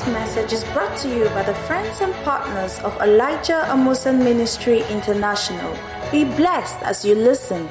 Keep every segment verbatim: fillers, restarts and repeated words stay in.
This message is brought to you by the friends and partners of Elijah Amusan Ministry International. Be blessed as you listen.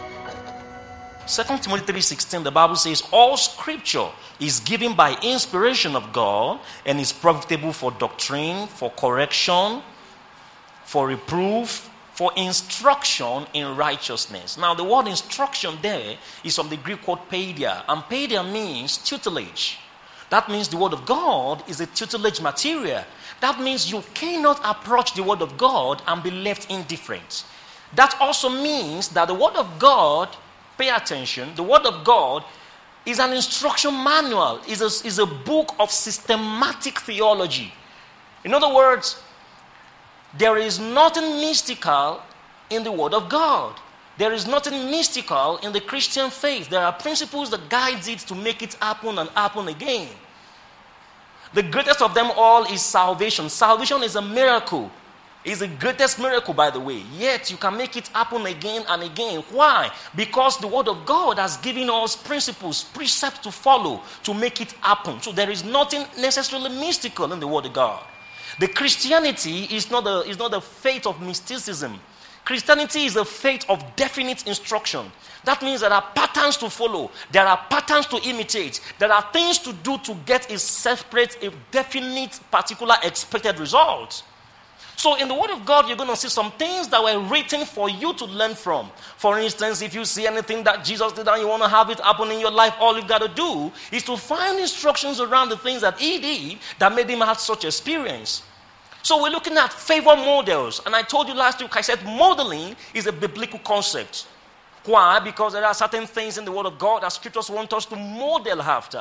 Second Timothy three sixteen, the Bible says, all scripture is given by inspiration of God and is profitable for doctrine, for correction, for reproof, for instruction in righteousness. Now, the word instruction there is from the Greek word paidia, and paidia means tutelage. That means the word of God is a tutelage material. That means you cannot approach the word of God and be left indifferent. That also means that the word of God, pay attention, the word of God is an instruction manual, is a, is a book of systematic theology. In other words, there is nothing mystical in the word of God. There is nothing mystical in the Christian faith. There are principles that guide it to make it happen and happen again. The greatest of them all is salvation. Salvation is a miracle. It's the greatest miracle, by the way. Yet you can make it happen again and again. Why? Because the word of God has given us principles, precepts to follow to make it happen. So there is nothing necessarily mystical in the word of God. The Christianity is not a, is not a faith of mysticism. Christianity is a faith of definite instruction. That means there are patterns to follow. There are patterns to imitate. There are things to do to get a separate, a definite, particular expected result. So in the Word of God, you're going to see some things that were written for you to learn from. For instance, if you see anything that Jesus did and you want to have it happen in your life, all you've got to do is to find instructions around the things that he did that made him have such experience. So we're looking at favor models. And I told you last week, I said modeling is a biblical concept. Why? Because there are certain things in the Word of God that scriptures want us to model after.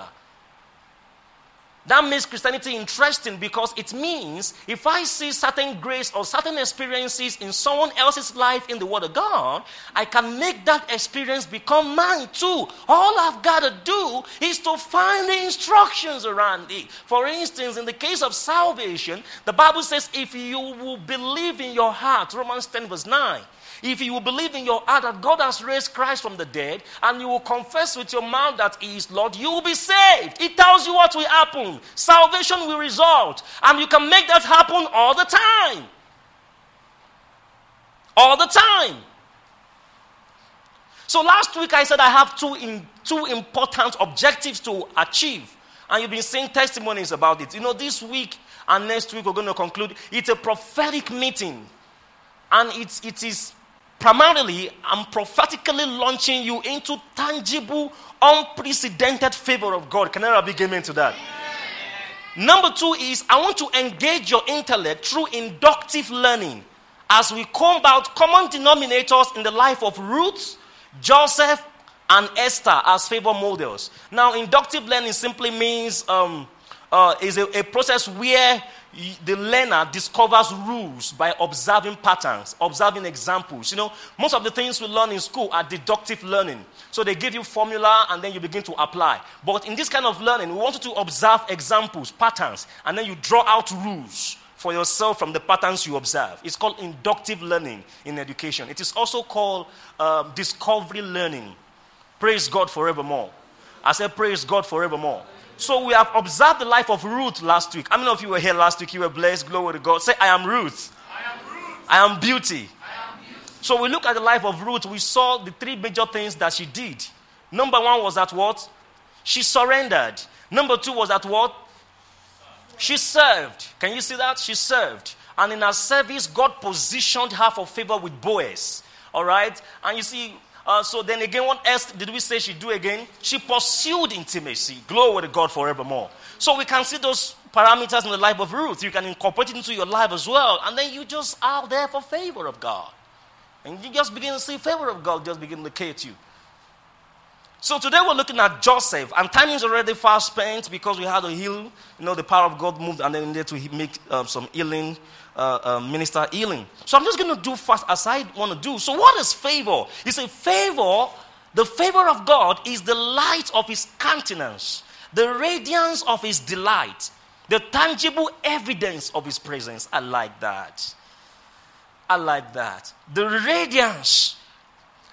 That makes Christianity interesting because it means if I see certain grace or certain experiences in someone else's life in the Word of God, I can make that experience become mine too. All I've got to do is to find the instructions around it. For instance, in the case of salvation, the Bible says if you will believe in your heart, Romans ten verse nine, if you will believe in your heart that God has raised Christ from the dead, and you will confess with your mouth that he is Lord, you will be saved. It tells you what will happen. Salvation will result. And you can make that happen all the time. All the time. So last week I said I have two, in, two important objectives to achieve. And you've been seeing testimonies about it. You know, this week and next week we're going to conclude. It's a prophetic meeting. And it's, it is primarily, I'm prophetically launching you into tangible, unprecedented favor of God. Can I have a big amen to that? Amen. Number two is, I want to engage your intellect through inductive learning as we comb out common denominators in the life of Ruth, Joseph, and Esther as favor models. Now, inductive learning simply means um, uh, is a, a process where the learner discovers rules by observing patterns, observing examples. You know, most of the things we learn in school are deductive learning. So they give you formula and then you begin to apply. But in this kind of learning, we want you to observe examples, patterns, and then you draw out rules for yourself from the patterns you observe. It's called inductive learning in education. It is also called uh, discovery learning. Praise God forevermore. I said praise God forevermore. So we have observed the life of Ruth last week. How many of you were here last week? You were blessed. Glory to God. Say, I am Ruth. I am Ruth. I am beauty. I am beauty. So we look at the life of Ruth. We saw the three major things that she did. Number one was that what? She surrendered. Number two was that what? She served. Can you see that? She served. And in her service, God positioned her for favor with Boaz. All right? And you see, Uh, so then again, what else did we say she do again? She pursued intimacy. Glory to God forevermore. So we can see those parameters in the life of Ruth. You can incorporate it into your life as well. And then you just are there for favor of God. And you just begin to see favor of God just begin to locate you. So today we're looking at Joseph. And time is already far spent because we had to heal. You know, the power of God moved and then needed to make um, some healing. Uh, uh, minister healing. So I'm just going to do fast as I want to do. So what is favor? You say favor, the favor of God is the light of his countenance, the radiance of his delight, the tangible evidence of his presence. I like that. I like that. The radiance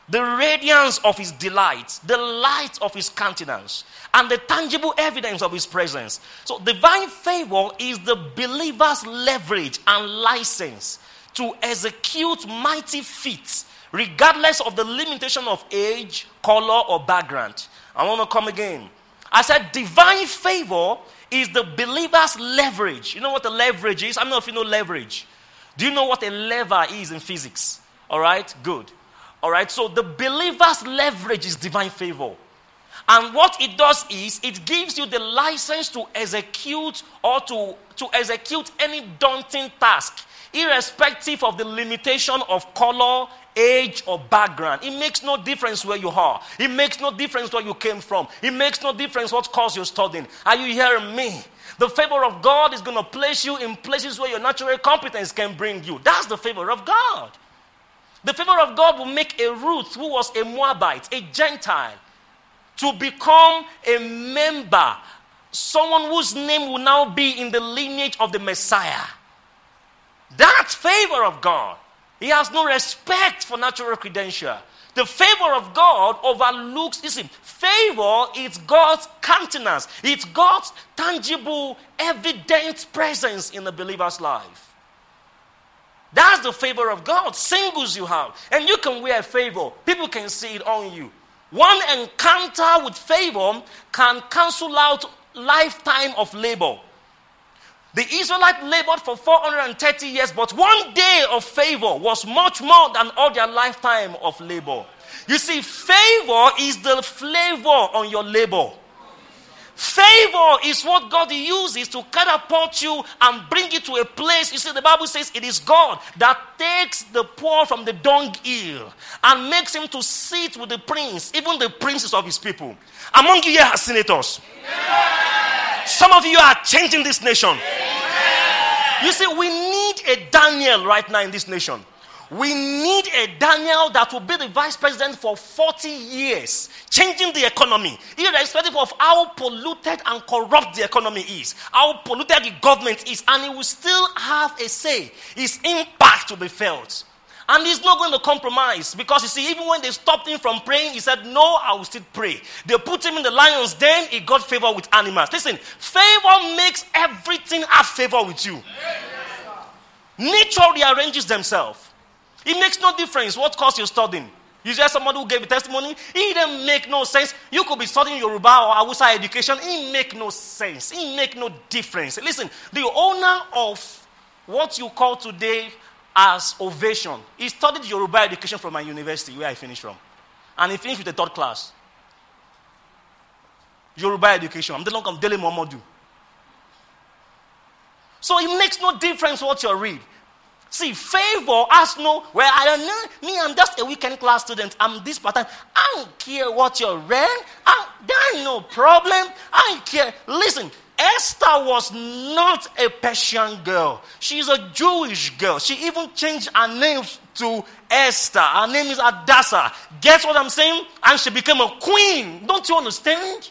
the radiance of his delight, the light of his countenance, and the tangible evidence of his presence. So divine favor is the believer's leverage and license to execute mighty feats, regardless of the limitation of age, color, or background. I want to come again. I said divine favor is the believer's leverage. You know what a leverage is? I don't know if you know leverage. Do you know what a lever is in physics? All right, good. All right, so the believer's leverage is divine favor. And what it does is it gives you the license to execute or to, to execute any daunting task, irrespective of the limitation of color, age, or background. It makes no difference where you are. It makes no difference where you came from. It makes no difference what course you're studying. Are you hearing me? The favor of God is going to place you in places where your natural competence can bring you. That's the favor of God. The favor of God will make a Ruth, who was a Moabite, a Gentile, to become a member, someone whose name will now be in the lineage of the Messiah. That's favor of God. He has no respect for natural credential. The favor of God overlooks, listen, favor is God's countenance. It's God's tangible, evident presence in the believer's life. That's the favor of God. Singles you have. And you can wear favor. People can see it on you. One encounter with favor can cancel out lifetime of labor. The Israelites labored for four hundred thirty years, but one day of favor was much more than all their lifetime of labor. You see, favor is the flavor on your labor. Favor is what God uses to catapult you and bring you to a place. You see, the Bible says it is God that takes the poor from the dunghill and makes him to sit with the prince, even the princes of his people. Among you here are senators. Amen. Some of you are changing this nation. Amen. You see, we need a Daniel right now in this nation. We need a Daniel that will be the vice president for forty years, changing the economy, irrespective of how polluted and corrupt the economy is, how polluted the government is, and he will still have a say. His impact will be felt. And he's not going to compromise, because you see, even when they stopped him from praying, he said, no, I will still pray. They put him in the lion's den, he got favor with animals. Listen, favor makes everything have favor with you. Nature rearranges themselves. It makes no difference what course you're studying. You hear somebody who gave a testimony, it didn't make no sense. You could be studying Yoruba or Hausa education, it make no sense. It make no difference. Listen, the owner of what you call today as Ovation, he studied Yoruba education from my university where I finished from. And he finished with the third class. Yoruba education. I'm the long of Dele Momodu. So it makes no difference what you read. See, favor has no, well, I don't know, me, I'm just a weekend class student. I'm this part-time. I don't care what you read. I, there ain't no problem. I don't care. Listen, Esther was not a Persian girl. She's a Jewish girl. She even changed her name to Esther. Her name is Hadassah. Guess what I'm saying? And she became a queen. Don't you understand?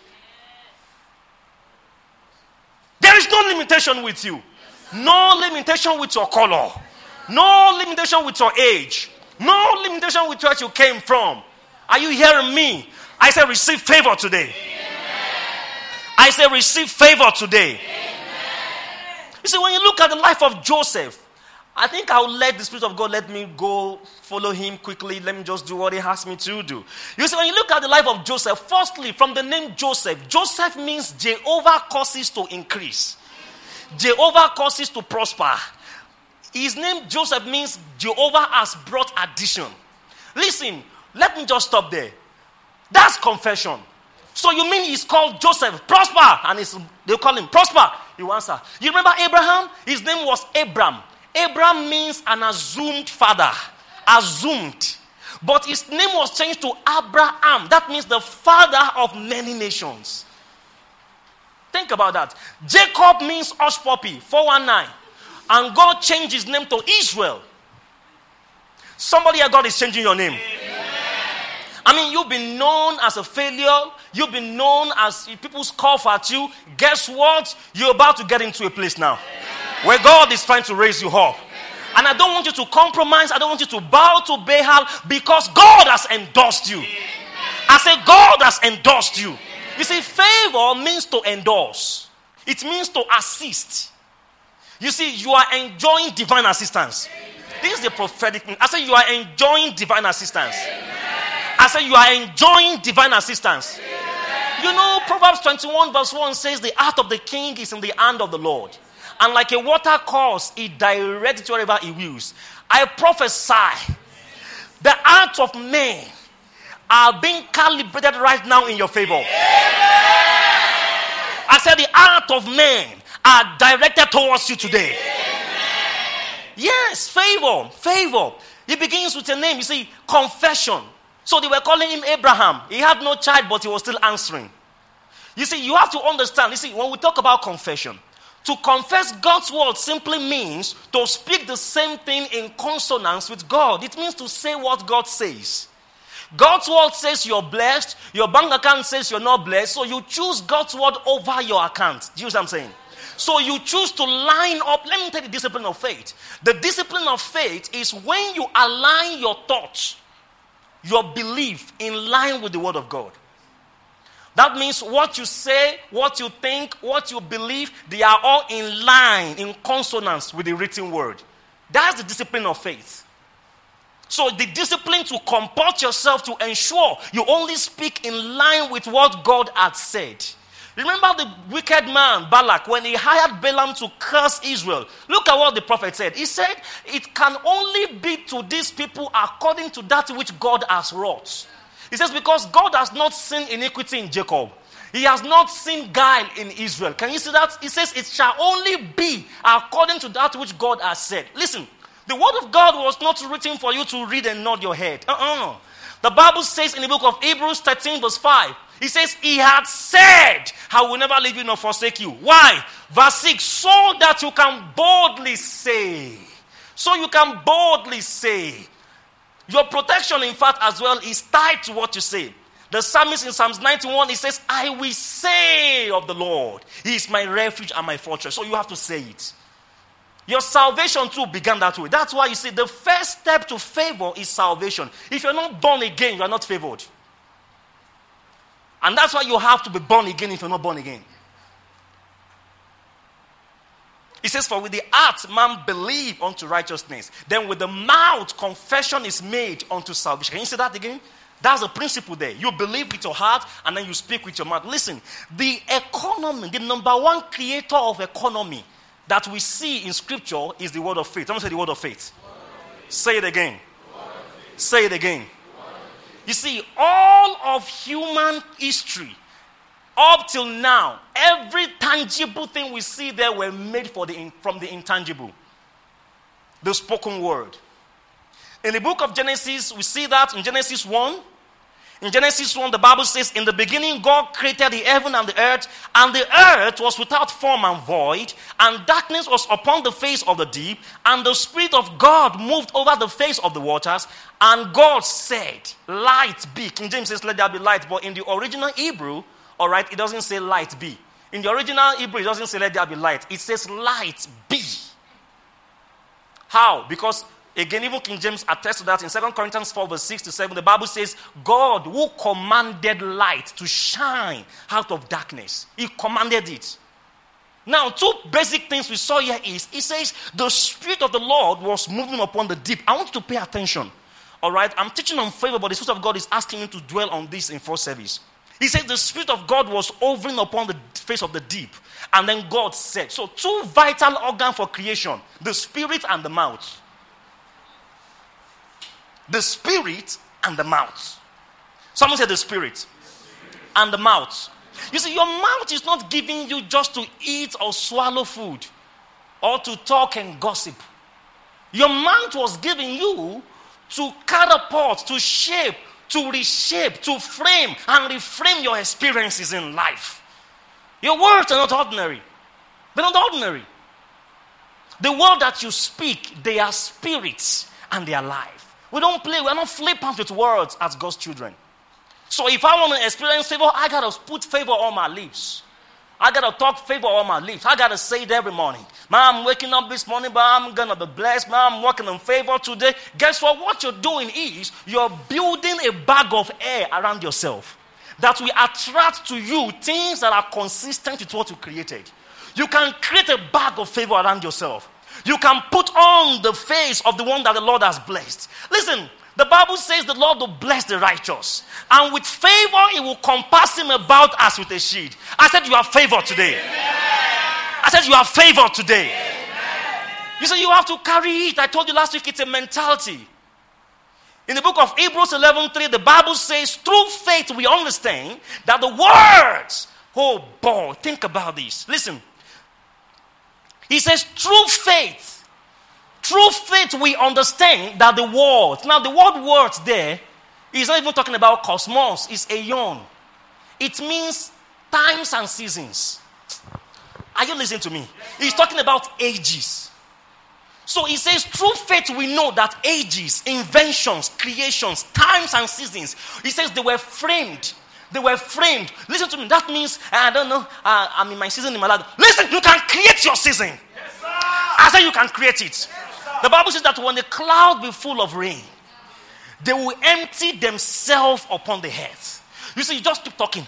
There is no limitation with you. No limitation with your color. No limitation with your age. No limitation with where you came from. Are you hearing me? I say receive favor today. Amen. I say receive favor today. Amen. You see, when you look at the life of Joseph, I think I'll let the Spirit of God let me go follow him quickly. Let me just do what he asked me to do. You see, when you look at the life of Joseph, firstly, from the name Joseph, Joseph means Jehovah causes to increase. Jehovah causes to prosper. His name Joseph means Jehovah has brought addition. Listen, let me just stop there. That's confession. So you mean he's called Joseph, prosper, and it's, they call him prosper. You answer. You remember Abraham? His name was Abram. Abram means an assumed father. Assumed. But his name was changed to Abraham. That means the father of many nations. Think about that. Jacob means hush puppy, four one nine. And God changed his name to Israel. Somebody here, God is changing your name. Amen. I mean, you've been known as a failure. You've been known as people scoff at you. Guess what? You're about to get into a place now. Amen. Where God is trying to raise you up. Amen. And I don't want you to compromise. I don't want you to bow to Baal because God has endorsed you. I say God has endorsed you. You see, favor means to endorse. It means to assist. You see, you are enjoying divine assistance. This is the prophetic thing. I say you are enjoying divine assistance. I say you are enjoying divine assistance. You know, Proverbs twenty-one verse one says the heart of the king is in the hand of the Lord. And like a water course, he directs it wherever he wills. I prophesy the hearts of men are being calibrated right now in your favor. I said the heart of men are directed towards you today. Yes, favor, favor. It begins with a name. You see, confession. So they were calling him Abraham. He had no child, but he was still answering. You see, you have to understand. You see, when we talk about confession, to confess God's word simply means to speak the same thing in consonance with God. It means to say what God says. God's word says you're blessed. Your bank account says you're not blessed. So you choose God's word over your account. Do you know what I'm saying? So you choose to line up. Let me tell you the discipline of faith. The discipline of faith is when you align your thoughts, your belief in line with the word of God. That means what you say, what you think, what you believe, they are all in line, in consonance with the written word. That's the discipline of faith. So the discipline to comport yourself to ensure you only speak in line with what God had said. Remember the wicked man, Balak, when he hired Balaam to curse Israel. Look at what the prophet said. He said, it can only be to these people according to that which God has wrought. He says, because God has not seen iniquity in Jacob. He has not seen guile in Israel. Can you see that? He says, it shall only be according to that which God has said. Listen, the word of God was not written for you to read and nod your head. Uh-uh. The Bible says in the book of Hebrews thirteen verse five, he says, he had said, I will never leave you nor forsake you. Why? Verse six, so that you can boldly say. So you can boldly say. Your protection, in fact, as well, is tied to what you say. The psalmist in Psalms ninety-one, he says, I will say of the Lord, he is my refuge and my fortress. So you have to say it. Your salvation too began that way. That's why you see the first step to favor is salvation. If you're not born again, you are not favored. And that's why you have to be born again if you're not born again. He says, for with the heart man believe unto righteousness. Then with the mouth confession is made unto salvation. Can you say that again? That's the principle there. You believe with your heart and then you speak with your mouth. Listen, the economy, the number one creator of economy that we see in scripture is the word of faith. Someone say the word of faith. Word of faith. Say it again. Say it again. You see, all of human history up till now, every tangible thing we see there were made for the, from the intangible. The spoken word. In the book of Genesis, we see that in Genesis one. In Genesis one, the Bible says, in the beginning God created the heaven and the earth, and the earth was without form and void, and darkness was upon the face of the deep, and the Spirit of God moved over the face of the waters, and God said, light be. King James says, let there be light, but in the original Hebrew, all right, it doesn't say light be. In the original Hebrew, it doesn't say let there be light. It says light be. How? Because, again, even King James attests to that in Second Corinthians four, verse six to seven. The Bible says, God who commanded light to shine out of darkness. He commanded it. Now, two basic things we saw here is, it says, the Spirit of the Lord was moving upon the deep. I want you to pay attention. All right? I'm teaching on favor, but the Spirit of God is asking me to dwell on this in first service. He said the Spirit of God was hovering upon the face of the deep. And then God said. So two vital organs for creation. The Spirit and the mouth. The Spirit and the mouth. Someone said the Spirit. The Spirit. And the mouth. You see, your mouth is not giving you just to eat or swallow food. Or to talk and gossip. Your mouth was giving you to catapult, to shape, to reshape, to frame and reframe your experiences in life. Your words are not ordinary. They're not ordinary. The word that you speak, they are spirits and they are life. We don't play, we're not flippant with words as God's children. So if I want to experience favor, I got to put favor on my lips. I got to talk favor on my lips. I got to say it every morning. Man, I'm waking up this morning, but I'm going to be blessed. Man, I'm walking in favor today. Guess what? What you're doing is you're building a bag of air around yourself that will attract to you things that are consistent with what you created. You can create a bag of favor around yourself. You can put on the face of the one that the Lord has blessed. Listen, the Bible says the Lord will bless the righteous. And with favor, He will compass him about as with a shield. I said you have favor today. Amen. I said you have favor today. Amen. You say you have to carry it. I told you last week it's a mentality. In the book of Hebrews eleven three, the Bible says, through faith we understand that the words, oh boy, think about this. Listen. He says, through faith, through faith we understand that the world, now the word words there, is not even talking about cosmos, it's aeon. It means times and seasons. Are you listening to me? He's talking about ages. So he says, through faith we know that ages, inventions, creations, times and seasons, he says they were framed. They were framed. Listen to me. That means, I don't know, uh, I'm in my season in my life. Listen, you can create your season. Yes, sir. I said you can create it. Yes, the Bible says that when the cloud be full of rain, they will empty themselves upon the earth. You see, you just keep talking.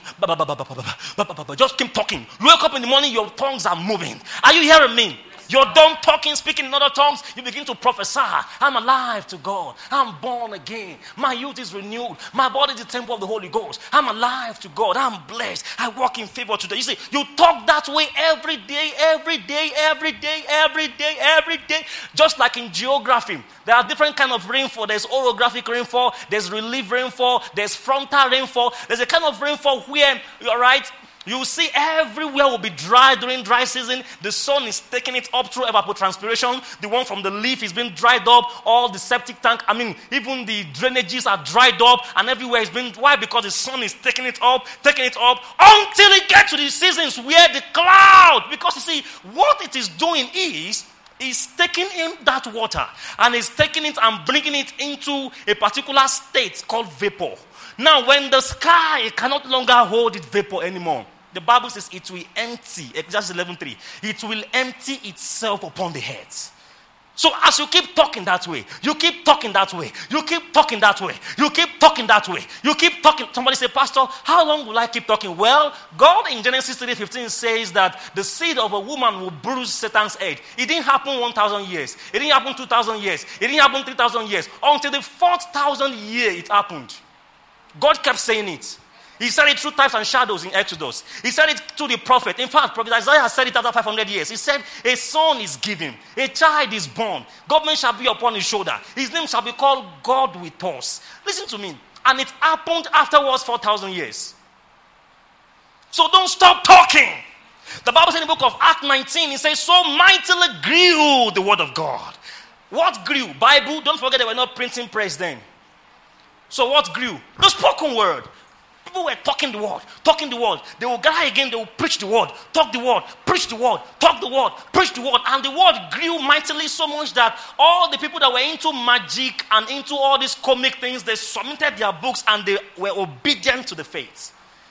Just keep talking. You wake up in the morning, your tongues are moving. Are you hearing me? You're done talking, speaking in other tongues. You begin to prophesy. I'm alive to God. I'm born again. My youth is renewed. My body is the temple of the Holy Ghost. I'm alive to God. I'm blessed. I walk in favor today. You see, you talk that way every day, every day, every day, every day, every day. Just like in geography. There are different kinds of rainfall. There's orographic rainfall. There's relief rainfall. There's frontal rainfall. There's a kind of rainfall where, all right, you will see everywhere will be dry during dry season. The sun is taking it up through evapotranspiration. The one from the leaf is being dried up. All the septic tank, I mean, even the drainages are dried up. And everywhere is being, why? Because the sun is taking it up, taking it up. Until it gets to the seasons where the cloud, because you see, what it is doing is, is taking in that water. And is taking it and bringing it into a particular state called vapor. Now, when the sky cannot longer hold its vapor anymore, the Bible says it will empty, Exodus eleven three, it will empty itself upon the heads. So as you keep talking that way, you keep talking that way, you keep talking that way, you keep talking that way, you keep talking. Somebody say, Pastor, how long will I keep talking? Well, God in Genesis three fifteen says that the seed of a woman will bruise Satan's head. It didn't happen one thousand years. It didn't happen two thousand years. It didn't happen three thousand years. Until the fourth thousand year it happened. God kept saying it. He said it through types and shadows in Exodus. He said it to the prophet. In fact, Prophet Isaiah has said it after five hundred years. He said, a son is given. A child is born. Government shall be upon his shoulder. His name shall be called God with us. Listen to me. And it happened afterwards four thousand years. So don't stop talking. The Bible says in the book of Acts nineteen, it says, so mightily grew the word of God. What grew? Bible. Don't forget they were not printing press then. So what grew? The spoken word. People were talking the word, talking the word. They will gather again, they will preach the word, talk the word, preach the word, talk the word, preach the word. And the word grew mightily so much that all the people that were into magic and into all these comic things, they submitted their books and they were obedient to the faith.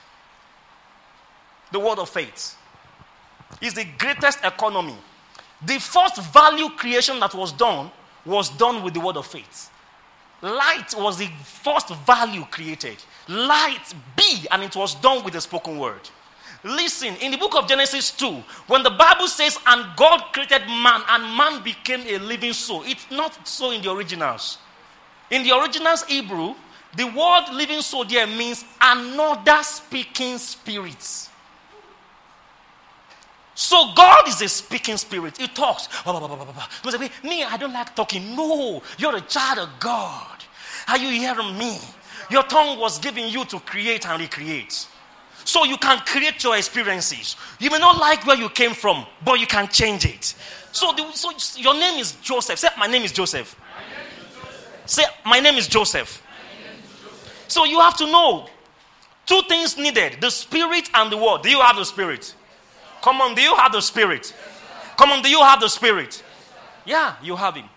The word of faith is the greatest economy. The first value creation that was done was done with the word of faith. Light was the first value created. Light be, and it was done with the spoken word. Listen, in the book of Genesis two, when the Bible says, and God created man, and man became a living soul, it's not so in the originals. In the originals Hebrew, the word living soul there means another speaking spirit. So God is a speaking spirit. He talks. You say, me, I don't like talking. No, you're a child of God. Are you hearing me? Your tongue was given you to create and recreate. So you can create your experiences. You may not like where you came from, but you can change it. So, the, so your name is Joseph. Say, my name is Joseph. My name is Joseph. Say, my name is Joseph. My name is Joseph. So you have to know two things needed: the spirit and the word. Do you have the spirit? Come on, do you have the spirit? Come on, do you have the spirit? Yeah, you have him.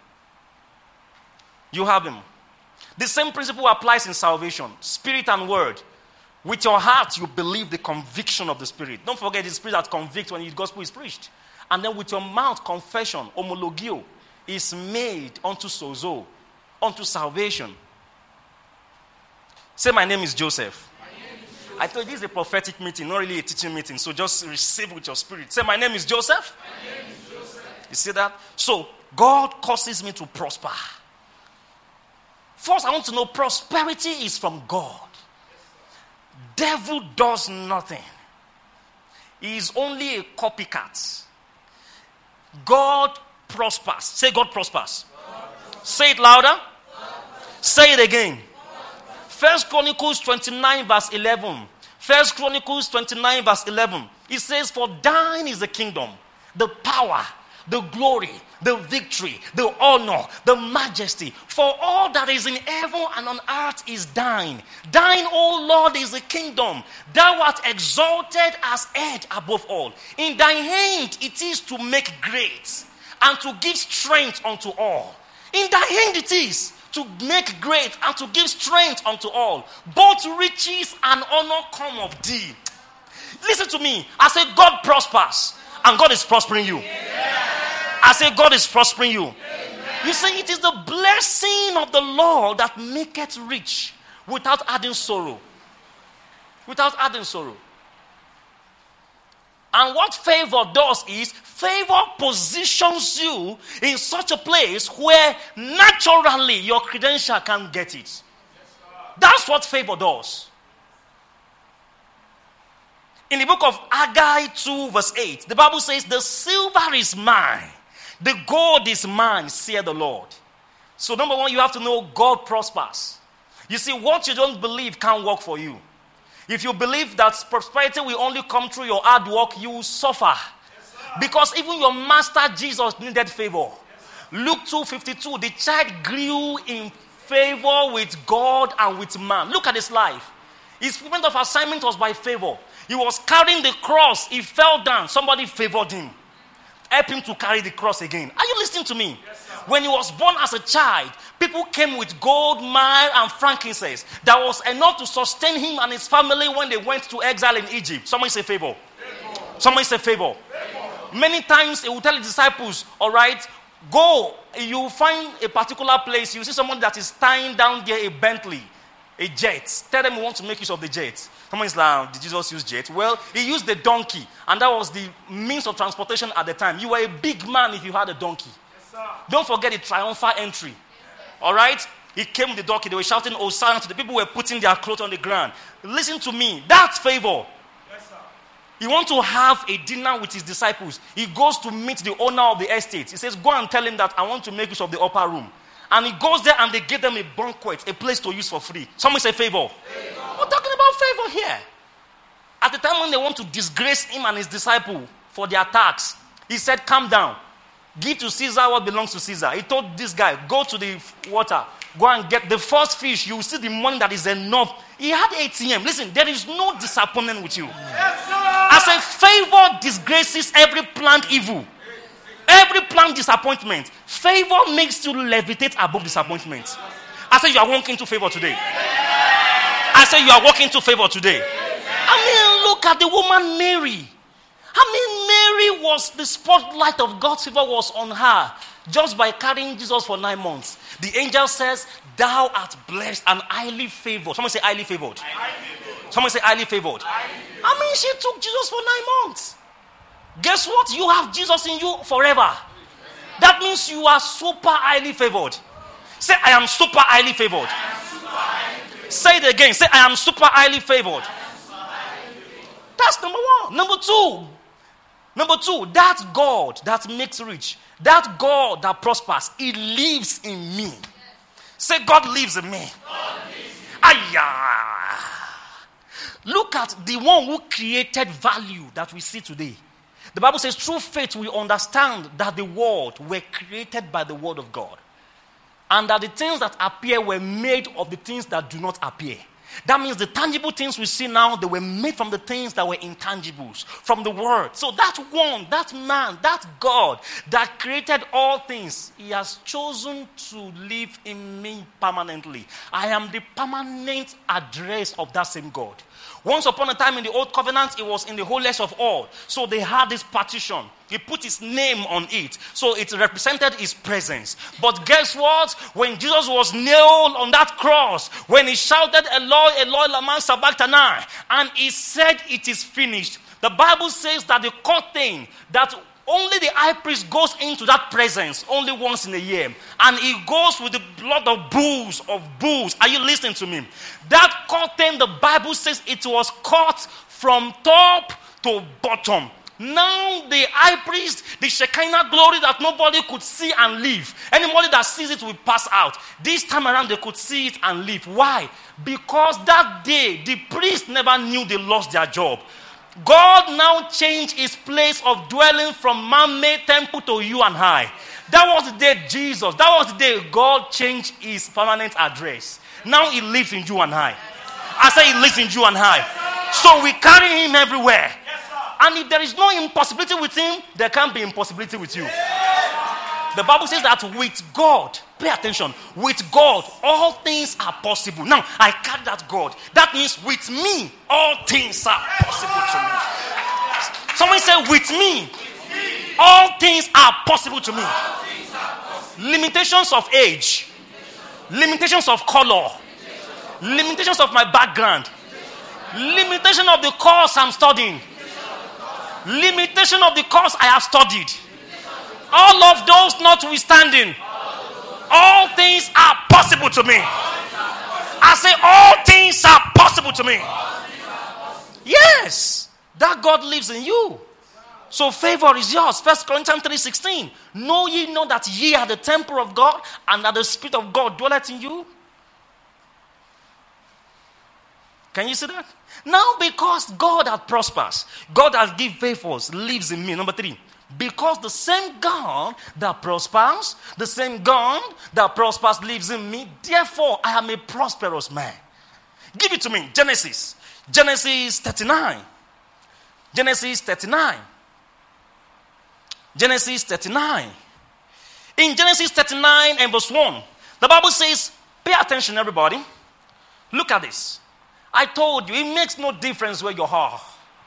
You have him. The same principle applies in salvation. Spirit and word. With your heart, you believe the conviction of the Spirit. Don't forget the Spirit that convicts when the gospel is preached. And then with your mouth, confession, homologio, is made unto sozo, unto salvation. Say, my name is Joseph. My name is Joseph. I told you this is a prophetic meeting, not really a teaching meeting. So just receive with your spirit. Say, my name is Joseph. My name is Joseph. You see that? So, God causes me to prosper. First, I want to know prosperity is from God. Devil does nothing. He is only a copycat. God prospers. Say, God prospers. God prospers. Say it louder. God Say it again. First Chronicles twenty-nine verse eleven. First Chronicles twenty-nine verse eleven. It says, for thine is the kingdom, the power, the glory, the victory, the honor, the majesty. For all that is in heaven and on earth is thine. Thine, O Lord, is the kingdom. Thou art exalted as head above all. In thy hand it is to make great and to give strength unto all. In thy hand it is to make great and to give strength unto all. Both riches and honor come of thee. Listen to me. I say God prospers and God is prospering you. I say God is prospering you. Amen. You see, it is the blessing of the Lord that maketh rich without adding sorrow. Without adding sorrow. And what favor does is, favor positions you in such a place where naturally your credential can't get it. Yes, that's what favor does. In the book of Haggai two verse eight, the Bible says, the silver is mine. The gold is mine, saith the Lord. So number one, you have to know God prospers. You see, what you don't believe can't work for you. If you believe that prosperity will only come through your hard work, you will suffer. Yes, because even your master Jesus needed favor. Yes, Luke two fifty-two, the child grew in favor with God and with man. Look at his life. His moment of assignment was by favor. He was carrying the cross. He fell down. Somebody favored him. Help him to carry the cross again. Are you listening to me? Yes, when he was born as a child, people came with gold, myrrh, and frankincense. That was enough to sustain him and his family when they went to exile in Egypt. Somebody say favor. favor. Somebody say favor. favor. Many times he will tell the disciples, all right, go. You find a particular place. You see someone that is tying down there a Bentley, a jet. Tell them we want to make use of the jet. Someone is like, did Jesus use jet? Well, he used the donkey, and that was the means of transportation at the time. You were a big man if you had a donkey. Yes, sir. Don't forget the triumphal entry. All right? He came with the donkey. They were shouting, Hosanna to the people who were putting their clothes on the ground. Listen to me. That's favor. Yes, sir. He wants to have a dinner with his disciples. He goes to meet the owner of the estate. He says, go and tell him that I want to make use of the upper room. And he goes there and they give them a banquet, a place to use for free. Somebody say favor. favor. We're talking about favor here. At the time when they want to disgrace him and his disciple for their tax, he said, calm down. Give to Caesar what belongs to Caesar. He told this guy, go to the water. Go and get the first fish. You will see the money that is enough. He had A T M. Listen, there is no disappointment with you. Yes, sir. I say favor disgraces every planned evil. Every planned disappointment. Favor makes you levitate above disappointment. I say you are walking into favor today. I say you are walking into favor today. I mean, look at the woman Mary. I mean, Mary was, the spotlight of God's favor was on her just by carrying Jesus for nine months. The angel says, thou art blessed and highly favored. Someone say highly favored. Someone say highly favored. I mean, she took Jesus for nine months. Guess what? You have Jesus in you forever. That means you are super highly favored. Say, I am super highly favored. Super highly favored. Say it again. Say, I am super highly favored. Super highly favored. That's number one. Number two. Number two, that God that makes rich, that God that prospers, He lives in me. Say, God lives in me. Ayah. Look at the one who created value that we see today. The Bible says, through faith we understand that the world were created by the word of God. And that the things that appear were made of the things that do not appear. That means the tangible things we see now, they were made from the things that were intangibles, from the word. So that one, that man, that God that created all things, He has chosen to live in me permanently. I am the permanent address of that same God. Once upon a time in the old covenant, it was in the holiest of all. So they had this partition. He put his name on it. So it represented his presence. But guess what? When Jesus was nailed on that cross, when he shouted, Eloi, Eloi, lama sabachthani, and he said, it is finished. The Bible says that the curtain that only the high priest goes into that presence only once in a year. And he goes with the blood of bulls, of bulls. Are you listening to me? That curtain, the Bible says it was cut from top to bottom. Now the high priest, the Shekinah glory that nobody could see and live. Anybody that sees it will pass out. This time around they could see it and live. Why? Because that day the priest never knew they lost their job. God now changed his place of dwelling from man-made temple to you and I. That was the day Jesus, that was the day God changed his permanent address. Now he lives in you and I. I say he lives in you and I. So we carry him everywhere. And if there is no impossibility with him, there can't be impossibility with you. The Bible says that with God, pay attention, with God, all things are possible. Now, I carry that God. That means with me, all things are possible to me. Someone say, with me, all things are possible to me. Limitations of age, limitations of color, limitations of my background, limitation of the course I'm studying, limitation of the course I have studied. All of those notwithstanding, all things are possible to me. I say all things are possible to me. Yes, that God lives in you. So favor is yours. First Corinthians three sixteen. Know ye not that ye are the temple of God, and that the Spirit of God dwelleth in you? Can you see that? Now because God has prospers, God has given favors, lives in me. Number three. Because the same God that prospers, the same God that prospers lives in me, therefore I am a prosperous man. Give it to me. Genesis. Genesis thirty-nine. Genesis thirty-nine. Genesis thirty-nine. In Genesis thirty-nine and verse one, the Bible says, pay attention everybody. Look at this. I told you, it makes no difference where you are.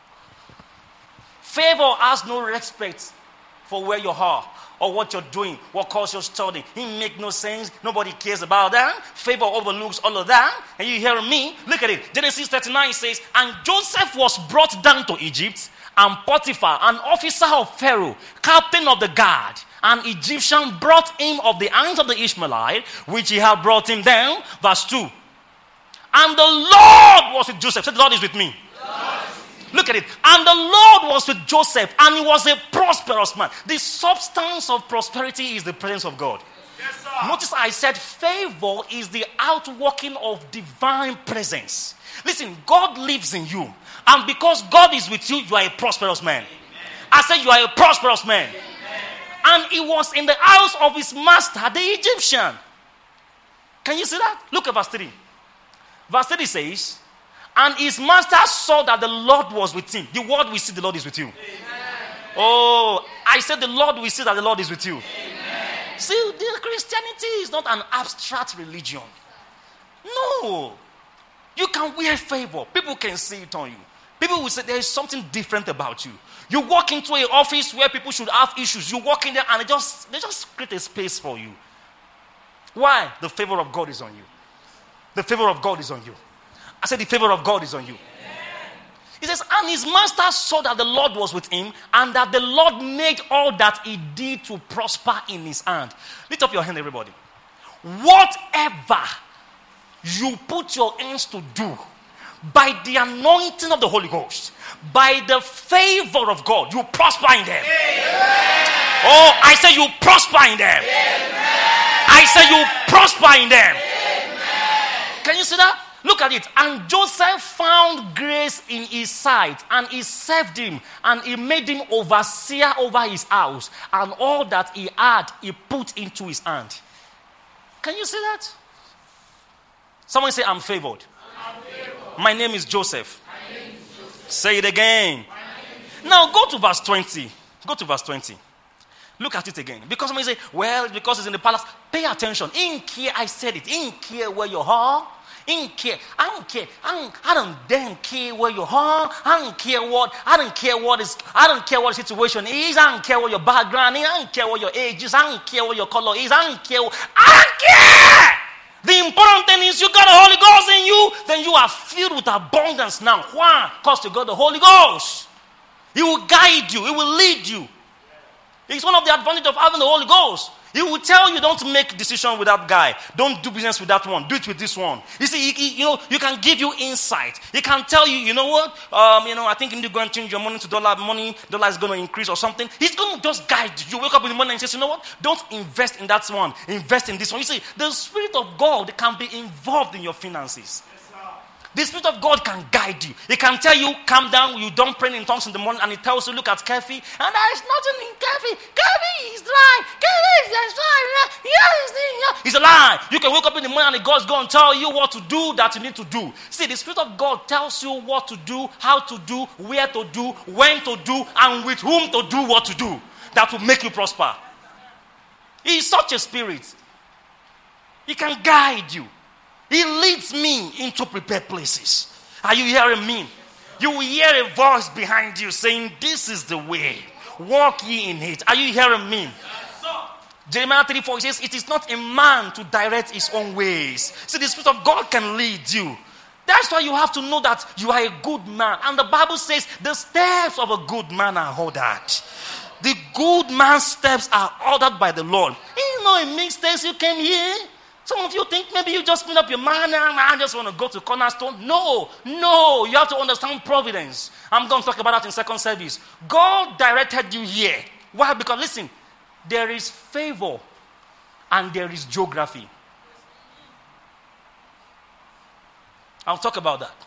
Favor has no respect for where you are or what you're doing, what course you're studying. It makes no sense. Nobody cares about that. Favor overlooks all of that. And you hear me? Look at it. Genesis thirty-nine says, and Joseph was brought down to Egypt, and Potiphar, an officer of Pharaoh, captain of the guard, an Egyptian, brought him of the hands of the Ishmaelite, which he had brought him down. Verse two. And the Lord was with Joseph. Say, the Lord is with me. Look at it. And the Lord was with Joseph, and he was a prosperous man. The substance of prosperity is the presence of God. Yes, notice I said favor is the outworking of divine presence. Listen, God lives in you. And because God is with you, you are a prosperous man. Amen. I said you are a prosperous man. Amen. And he was in the house of his master, the Egyptian. Can you see that? Look at verse three. Verse three says, and his master saw that the Lord was with him. The word we see, the Lord is with you. Amen. Oh, I said the Lord we see that the Lord is with you. Amen. See, the Christianity is not an abstract religion. No. You can wear favor. People can see it on you. People will say there is something different about you. You walk into an office where people should have issues. You walk in there and they just, they just create a space for you. Why? The favor of God is on you. The favor of God is on you. I said the favor of God is on you. Amen. He says, and his master saw that the Lord was with him, and that the Lord made all that he did to prosper in his hand. Lift up your hand, everybody. Whatever you put your hands to do, by the anointing of the Holy Ghost, by the favor of God, you prosper in them. Amen. Oh, I say you prosper in them. Amen. I say you prosper in them. Amen. Can you see that? Look at it. And Joseph found grace in his sight, and he served him, and he made him overseer over his house, and all that he had, he put into his hand. Can you see that? Someone say, I'm favored. I'm favored. My name is Joseph. My name is Joseph. Say it again. Now go to verse twenty. Go to verse twenty. Look at it again. Because somebody say, well, because it's in the palace. Pay attention. In care, I said it. In care where you are. He don't care. I don't care. I don't, I don't damn care where you're, huh? I don't care what, I don't care what is, I don't care what the situation is. I don't care what your background is. I don't care what your age is. I don't care what your color is. I don't care. What, I don't care. The important thing is you got the Holy Ghost in you, then you are filled with abundance now. Why? Because you got the Holy Ghost. He will guide you. He will lead you. It's one of the advantages of having the Holy Ghost. He will tell you don't make decision with that guy. Don't do business with that one. Do it with this one. You see, he, he, you know, you can give you insight. He can tell you, you know what? Um, you know, I think you need to go and change your money to dollar. Money, dollar is going to increase or something. He's going to just guide you. You wake up in the morning and say, you know what? Don't invest in that one. Invest in this one. You see, the Spirit of God can be involved in your finances. The Spirit of God can guide you. He can tell you, calm down, you don't pray in tongues in the morning, and he tells you, look at Kefi, and there is nothing in Kefi. Kefi is dry. Kefi is dry. Yeah, it's a lie. You can wake up in the morning and God's going to tell you what to do that you need to do. See, the Spirit of God tells you what to do, how to do, where to do, when to do, and with whom to do what to do. That will make you prosper. He is such a spirit. He can guide you. He leads me into prepared places. Are you hearing me? You will hear a voice behind you saying, this is the way. Walk ye in it. Are you hearing me? Yes, sir. Jeremiah three four says, it is not a man to direct his own ways. See, the Spirit of God can lead you. That's why you have to know that you are a good man. And the Bible says, the steps of a good man are ordered. The good man's steps are ordered by the Lord. You know, in mistakes you came here. Some of you think maybe you just made up your mind and I just want to go to Cornerstone. No, no, you have to understand providence. I'm going to talk about that in second service. God directed you here. Why? Because listen, there is favor and there is geography. I'll talk about that.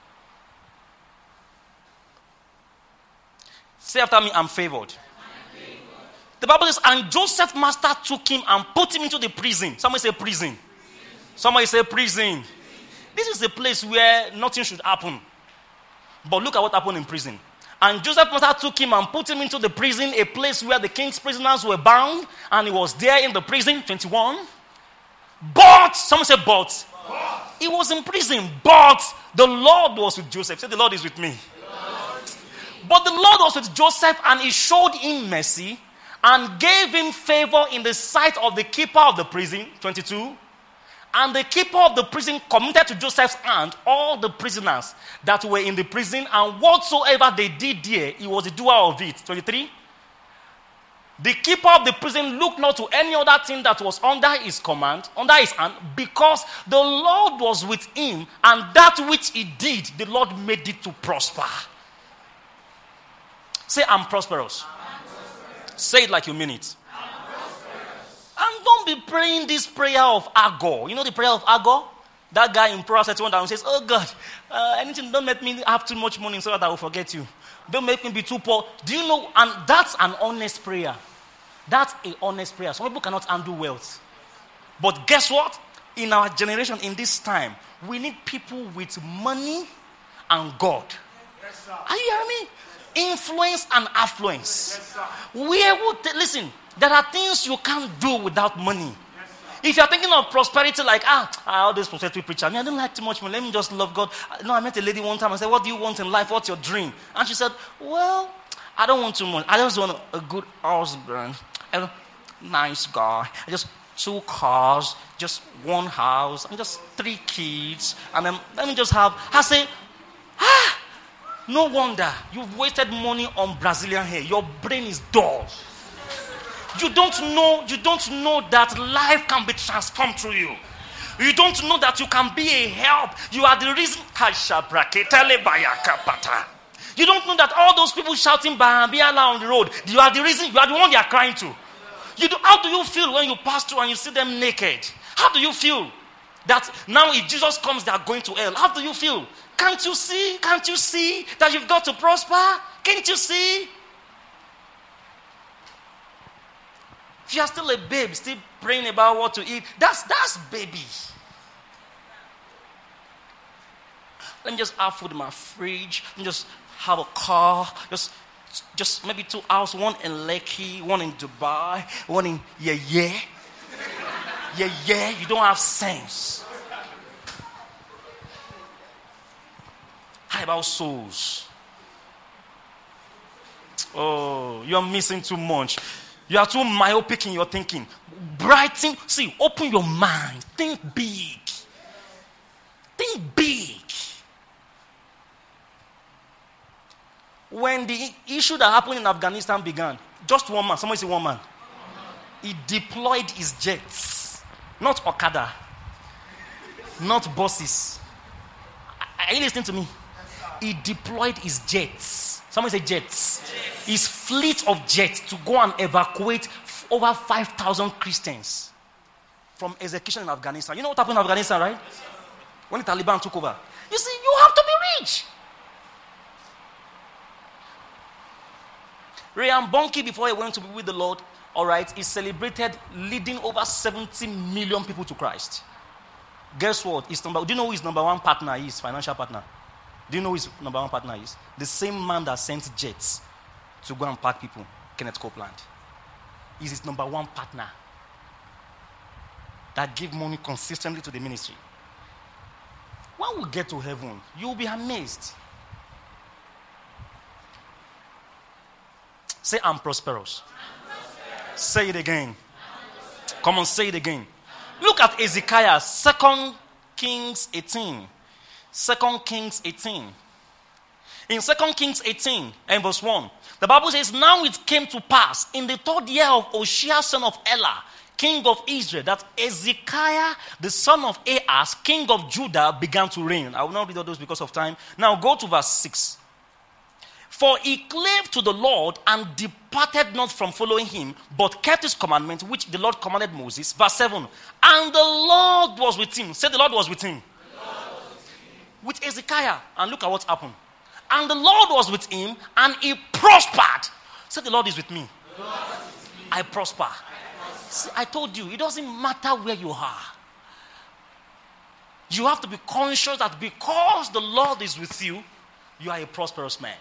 Say after me, I'm favored. The Bible says, and Joseph's master took him and put him into the prison. Somebody say prison. prison. Somebody say prison. prison. This is a place where nothing should happen. But look at what happened in prison. And Joseph's master took him and put him into the prison, a place where the king's prisoners were bound. And he was there in the prison, twenty-one. But, someone say but. but. He was in prison, but the Lord was with Joseph. Say the Lord is with me. But the Lord was with Joseph and he showed him mercy and gave him favor in the sight of the keeper of the prison, twenty-two. And the keeper of the prison committed to Joseph's hand all the prisoners that were in the prison, and whatsoever they did there, he was the doer of it, twenty-three. The keeper of the prison looked not to any other thing that was under his command, under his hand, because the Lord was with him, and that which he did, the Lord made it to prosper. Say, I'm prosperous. Say it like you mean it. And don't be praying this prayer of Agor. You know the prayer of Agor? That guy in Proverbs thirty-one that says, oh God, uh, anything, don't let me have too much money so that I will forget you. Don't make me be too poor. Do you know? And that's an honest prayer. That's an honest prayer. Some people cannot handle wealth. But guess what? In our generation, in this time, we need people with money and God. Yes, are you hearing me? Influence and affluence. Yes, Where would they, listen, there are things you can't do without money. Yes, if you're thinking of prosperity, like, ah, all this prosperity preacher, I mean, I don't like too much money. Let me just love God. No, I met a lady one time. I said, what do you want in life? What's your dream? And she said, well, I don't want too much. I just want a good husband, a nice guy. I just two cars, just one house, and just three kids. And then let me just have, I say, ah, no wonder you've wasted money on Brazilian hair. Your brain is dull. You don't know, you don't know that life can be transformed through you. You don't know that you can be a help. You are the reason. You don't know that all those people shouting Bahambiala on the road, you are the reason, you are the one they are crying to. You do, how do you feel when you pass through and you see them naked? How do you feel? That now if Jesus comes, they are going to hell. How do you feel? Can't you see? Can't you see that you've got to prosper? Can't you see? If you are still a babe, still praying about what to eat, that's that's baby. Let me just have food in my fridge. Let me just have a car. Just, just maybe two houses. One in Lekki, one in Dubai, one in yeah yeah. Yeah yeah. You don't have sense. How about souls? Oh, you're missing too much. You are too myopic in your thinking. Brighten, see, open your mind. Think big. Think big. When the issue that happened in Afghanistan began, just one man, somebody say one man, he deployed his jets. Not Okada. Not buses. Are you listening to me? He deployed his jets. Somebody say jets. jets. His fleet of jets to go and evacuate over five thousand Christians from execution in Afghanistan. You know what happened in Afghanistan, right? Yes, when the Taliban took over. You see, you have to be rich. Ryan Bonke, before he went to be with the Lord, all right, he celebrated leading over seventy million people to Christ. Guess what? His number, do you know who his number one partner is, financial partner? Do you know who his number one partner is? The same man that sent jets to go and pack people, Kenneth Copeland. He's his number one partner that give money consistently to the ministry. When we get to heaven, you'll be amazed. Say, I'm prosperous. I'm prosperous. Say it again. Come on, say it again. Look at Ezekiel, Second Kings eighteen. Second Kings eighteen. In Second Kings eighteen and verse one, the Bible says, now it came to pass in the third year of Hoshea, son of Elah, king of Israel, that Ezekiah, the son of Ahaz, king of Judah, began to reign. I will not read all those because of time. Now go to verse six. For he clave to the Lord and departed not from following him, but kept his commandment, which the Lord commanded Moses. Verse seven. And the Lord was with him. Say, the Lord was with him. The Lord was with him. With Ezekiah. And look at what happened. And the Lord was with him, and he prospered. Say, the Lord is with me. The Lord is with me. I prosper. I prosper. See, I told you, it doesn't matter where you are. You have to be conscious that because the Lord is with you, you are a prosperous man.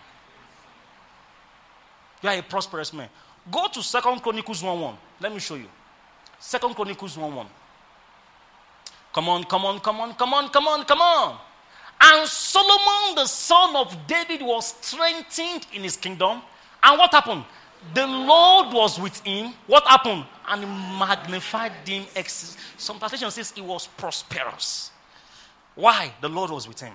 You are a prosperous man. Go to Second Chronicles one one. Let me show you. Second Chronicles one one. Come on, come on, come on, come on, come on, come on. And Solomon, the son of David, was strengthened in his kingdom. And what happened? The Lord was with him. What happened? And he magnified him. Some translation says he was prosperous. Why? The Lord was with him.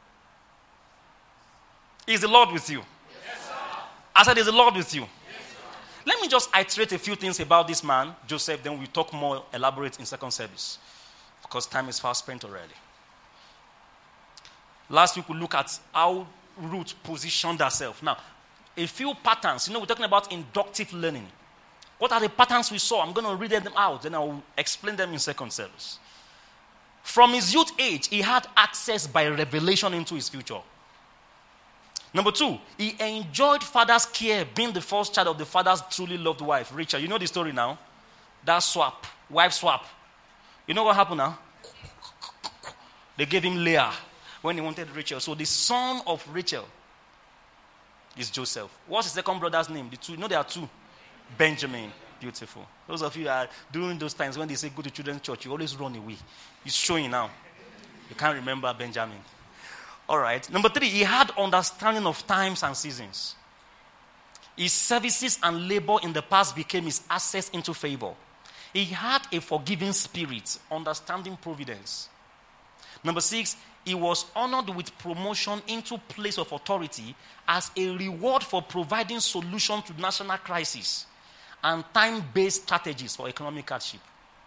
Is the Lord with you? I said, is the Lord with you? Yes, let me just iterate a few things about this man, Joseph, then we'll talk more elaborate in second service. Because time is fast spent already. Last week we looked at how Ruth positioned herself. Now, a few patterns. You know, we're talking about inductive learning. What are the patterns we saw? I'm going to read them out, then I'll explain them in second service. From his youth age, he had access by revelation into his future. Number two, he enjoyed father's care, being the first child of the father's truly loved wife, Rachel. You know the story now? That swap, wife swap. You know what happened now? They gave him Leah when he wanted Rachel. So the son of Rachel is Joseph. What's his second brother's name? The two, you know there are two. Benjamin. Beautiful. Those of you who are during those times when they say go to children's church, you always run away. It's showing now. You can't remember Benjamin. All right. Number three, he had understanding of times and seasons. His services and labor in the past became his access into favor. He had a forgiving spirit, understanding providence. Number six, he was honored with promotion into place of authority as a reward for providing solutions to national crisis and time-based strategies for economic hardship.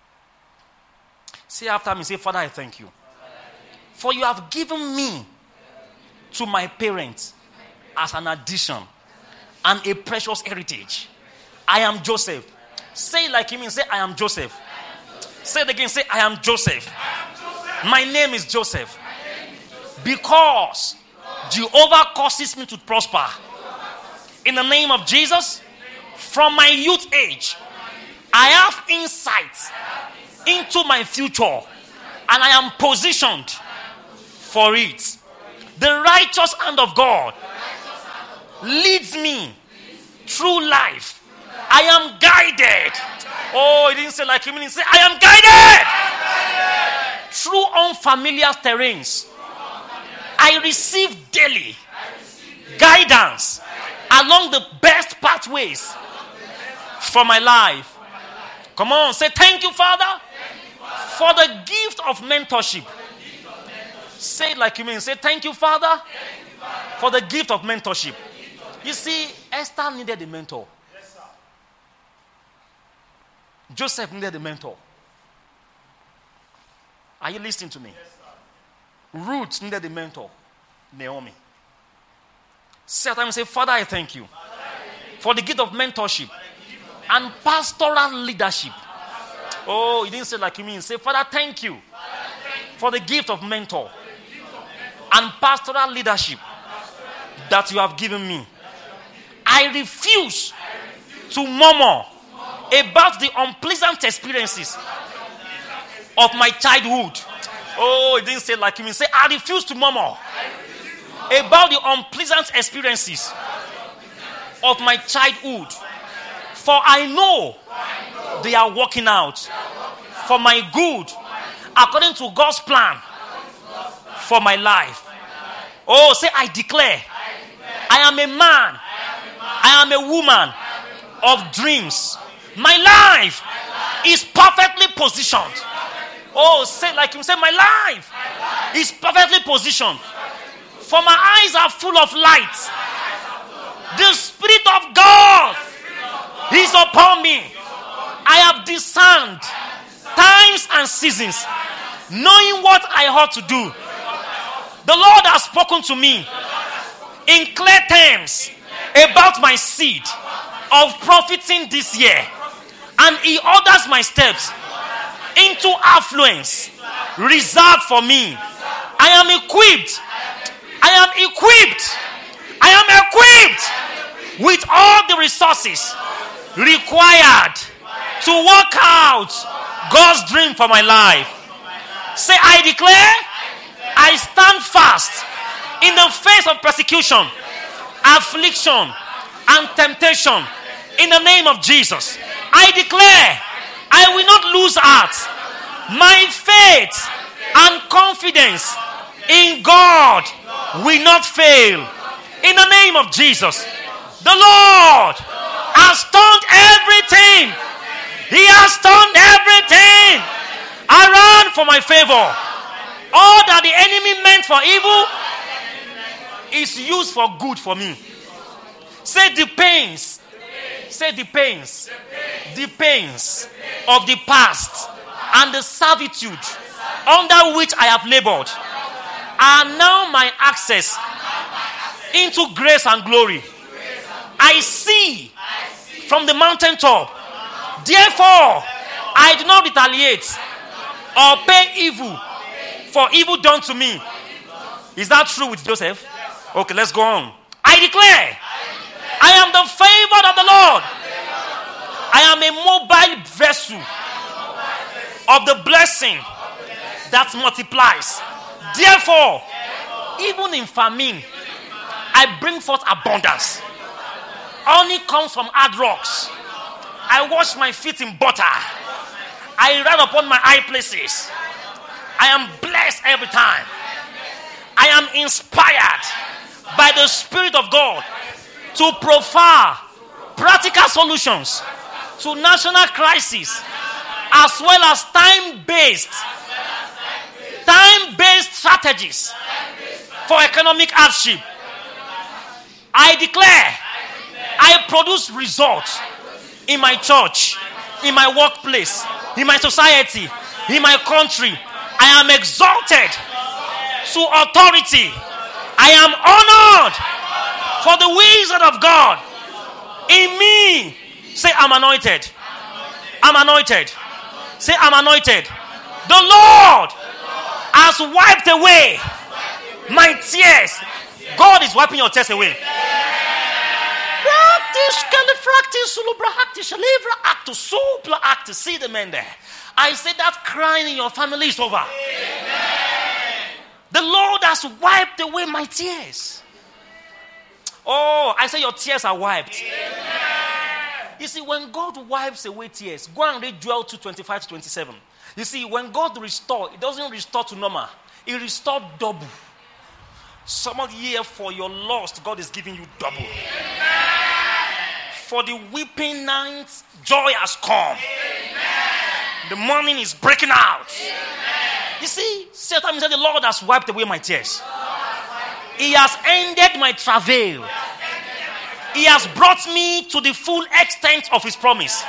Say after me, say, Father, I thank you. For you have given me to my parents as an addition and a precious heritage. I am Joseph. Say it like him and say, I am Joseph. Say it again, say, I am Joseph. My name is Joseph. Because Jehovah causes me to prosper. In the name of Jesus, from my youth age, I have insight into my future, and I am positioned for it. The righteous hand of God leads me through life. I am guided. Oh, he didn't say like him. He said, I am guided through unfamiliar terrains. I I receive daily guidance along the best pathways for my life. Come on, say thank you, Father, for the gift of mentorship. Say it like you mean. Say thank you, Father, for the gift of mentorship. You see, Esther needed a mentor. Joseph needed a mentor. Are you listening to me? Ruth needed a mentor. Naomi. Say time and say, Father, I thank you for the gift of mentorship and pastoral leadership. Oh, you didn't say like you mean. Say, Father, thank you for the gift of mentor and pastoral leadership that you have given me. I refuse to murmur about the unpleasant experiences of my childhood. Oh, it didn't say like you mean. Say, I refuse to murmur about the unpleasant experiences of my childhood. For I know they are working out for my good according to God's plan for my life. Oh, say, I declare I am a man, I am a woman of dreams. My life is perfectly positioned. Oh, say like you say, my life is perfectly positioned. For my eyes are full of light. The Spirit of God is upon me. I have discerned times and seasons, knowing what I ought to do. The Lord has spoken to me in clear terms about my seed of profiting this year. And He orders my steps into affluence reserved for me. I am equipped. I am equipped. I am equipped with all the resources required to work out God's dream for my life. Say, I declare, I stand fast in the face of persecution, affliction, and temptation in the name of Jesus. I declare, I will not lose heart. My faith and confidence in God will not fail. In the name of Jesus. The Lord has turned everything. He has turned everything around for my favor. All that the enemy meant for evil is used for good for me. Say the pains. Say the pains. The pains of the past and the servitude under which I have labored are now my access into grace and glory. I see from the mountaintop. Therefore, I do not retaliate or pay evil for evil done to me. Is that true with Joseph? Okay, let's go on. I declare, I am the favored of the Lord. I am a mobile vessel of the blessing that multiplies. Therefore, even in famine, I bring forth abundance. Honey comes from hard rocks. I wash my feet in butter. I ride upon my high places. I am blessed every time. I am inspired by the Spirit of God to profile practical solutions to national crises as well as time-based time-based strategies for economic hardship. I declare I produce results in my church, in my workplace, in my society, in my country. I am exalted to authority. I am honored for the wisdom of God in me. Say, I'm anointed. I'm anointed. Say, I'm anointed. The Lord has wiped away my tears. God is wiping your tears away. See the men there. I said that crying in your family is over. Amen. The Lord has wiped away my tears. Oh, I say your tears are wiped. Amen. You see, when God wipes away tears, go and read Joel two twenty-five to twenty-seven. You see, when God restores, it doesn't restore to normal. It restores double. Somebody here, for your lost, God is giving you double. Amen. For the weeping night, joy has come. Amen. The morning is breaking out. Amen. You see, Satan said, the Lord has wiped away my tears. He has ended my travail. He has brought me to the full extent of his promise.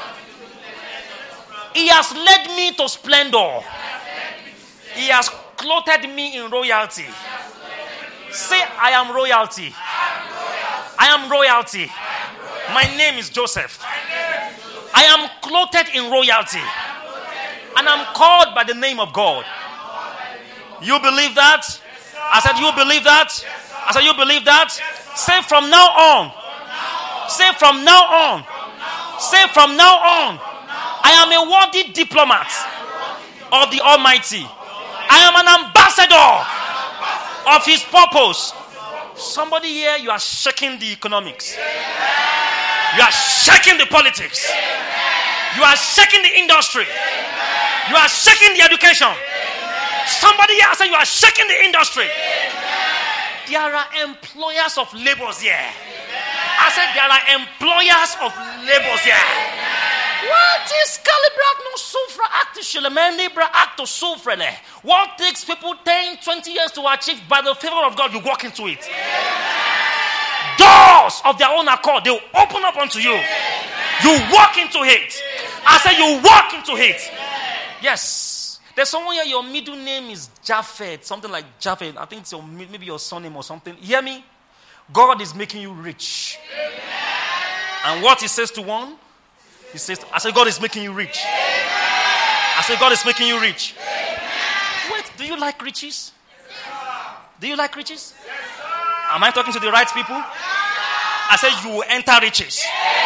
He has led me to splendor. He has clothed me in royalty. Say, I am royalty. I am royalty. My name is Joseph. I am clothed in royalty. And I'm called by the name of God. You believe that? I said, you believe that? I said, you believe that? Say, from now on. Say, from now on. Say, from now on. I am a worthy diplomat of the Almighty. I am an ambassador of his purpose. Somebody here, you are shaking the economics. You are shaking the politics. You are shaking the industry. You are shaking the education. Somebody here, I said, you are shaking the industry. There are employers of labors here. I said, there are employers of labors here. What is calibrat no sufra acti shilemendibra acto sufrele? What takes people ten, twenty years to achieve, by the favor of God, you walk into it. Amen. Doors of their own accord, they will open up unto you. Amen. You walk into it. Amen. I said, you walk into it. Amen. Yes. There's someone here, your middle name is Japhet, something like Japhet. I think it's your, maybe your surname or something. Hear me? God is making you rich. Amen. And what he says to one, he says, I said, God is making you rich. Amen. I said, God is making you rich. Amen. Wait, do you like riches? Yes, do you like riches? Yes, am I talking to the right people? Yes. I said, you will enter riches.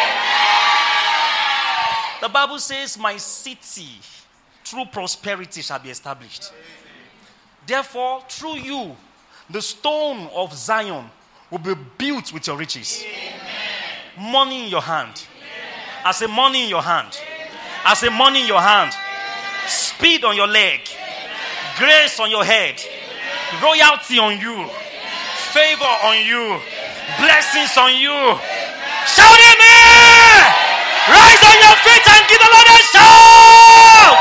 Amen. The Bible says, my city, through prosperity, shall be established. Amen. Therefore, through you, the stone of Zion will be built with your riches. Amen. Money in your hand. I say money in your hand. I say money in your hand. Speed on your leg. Grace on your head. Royalty on you. Favor on you. Blessings on you. Shout amen! Rise on your feet and give the Lord a shout!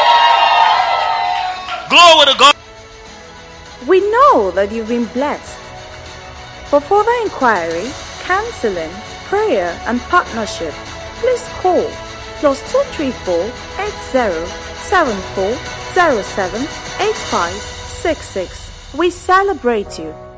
Glory to God. We know that you've been blessed. For further inquiry, counseling, prayer, and partnership, please call plus two three four eight zero seven four zero seven eight five six six. We celebrate you.